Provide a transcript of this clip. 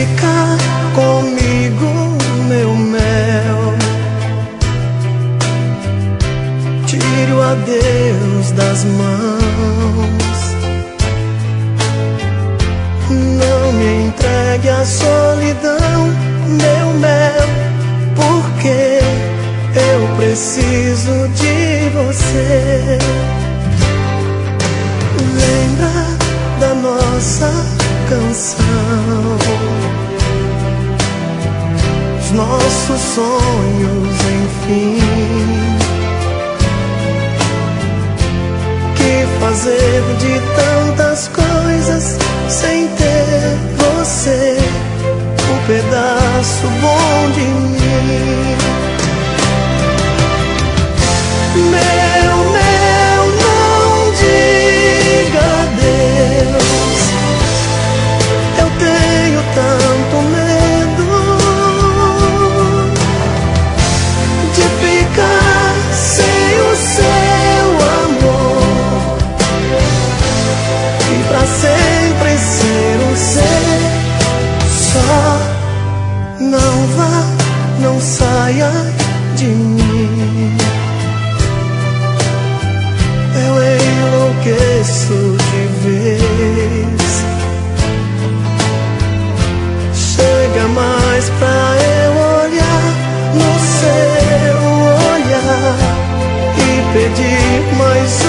ficar comigo, meu mel. Tire o adeus das mãos. Não me entregue à solidão, meu mel, porque eu preciso de você. Lembra da nossa canção, os nossos sonhos, enfim. Que fazer de tantas coisas sem ter você, um pedaço bom de mim. Meu, não diga adeus. Eu tenho tanto medo de ficar sem o seu amor e pra sempre ser um ser só. Não vá, não saia de mim. Eu enlouqueço de vez. Chega mais pra eu olhar no seu olhar e pedir mais